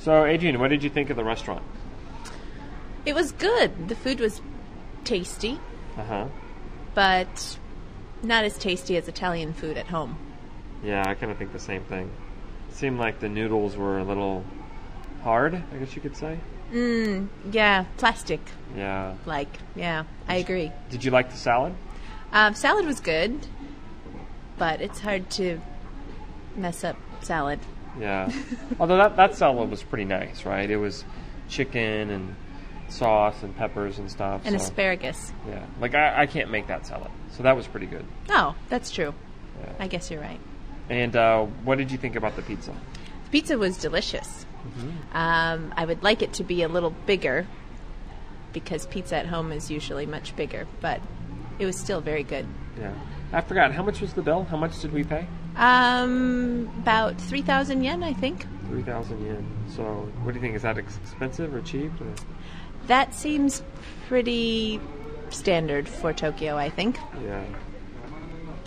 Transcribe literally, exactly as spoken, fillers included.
So, Adrian, what did you think of the restaurant? It was good. The food was tasty, Uh-huh. but not as tasty as Italian food at home. Yeah, I kind of think the same thing. It seemed like the noodles were a little hard, I guess you could say. Mm, yeah, plastic. Yeah. Like, yeah, I agree. Did you like the salad? Um, salad was good, but it's hard to mess up salad. Yeah. Although that, that salad was pretty nice, right? It was chicken and sauce and peppers and stuff. And so, asparagus. Yeah. Like, I, I can't make that salad. So that was pretty good. Oh, that's true. Yeah. I guess you're right. And uh, what did you think about the pizza? The pizza was delicious. Mm-hmm. Um, I would like it to be a little bigger because pizza at home is usually much bigger, but it was still very good. Yeah. I forgot, how much was the bill? How much did we pay? Um, about three thousand yen, I think. three thousand yen. So, what do you think? Is that ex- expensive or cheap? Or? That seems pretty standard for Tokyo, I think. Yeah.